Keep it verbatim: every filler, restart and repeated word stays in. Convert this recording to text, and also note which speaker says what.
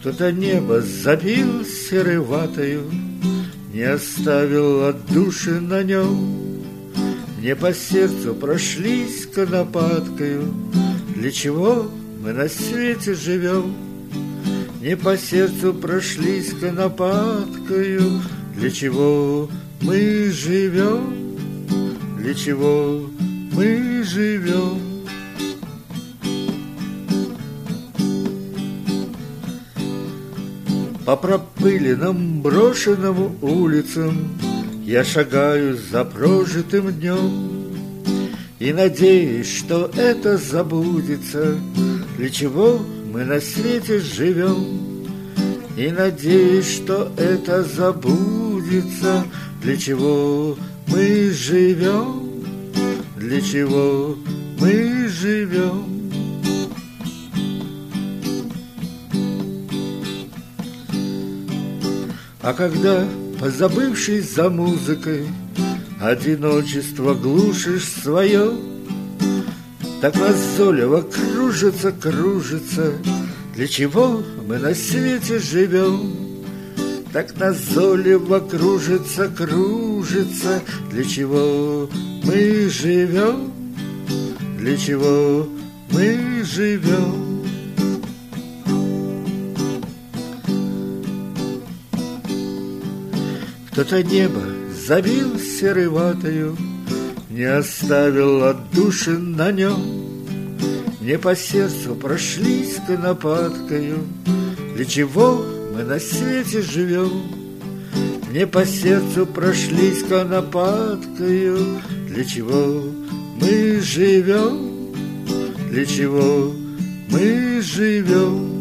Speaker 1: Кто-то небо забил серой ватою, не оставил отдушин на нем. Мне по сердцу прошлись конопаткою. Для чего мы на свете живем? Мне по сердцу прошлись конопаткою. Для чего мы живем? Для чего мы живем? По пропыленным брошенным улицам я шагаю за прожитым днем и надеюсь, что это забудется. Для чего мы на свете живем? И надеюсь, что это забудется. Для чего мы живем? Для чего мы живем? А когда, позабывшись за музыкой, одиночество глушишь свое, так назойливо кружится, кружится. Для чего мы на свете живем? Так назойливо кружится, кружится. Для чего мы живем? Для чего мы живем? Кто-то небо забил серой ватою, не оставил отдушин на нем. Мне по сердцу прошлись конопаткою. Для чего мы на свете живем? Мне по сердцу прошлись конопаткою. Для чего мы живем? Для чего мы живем?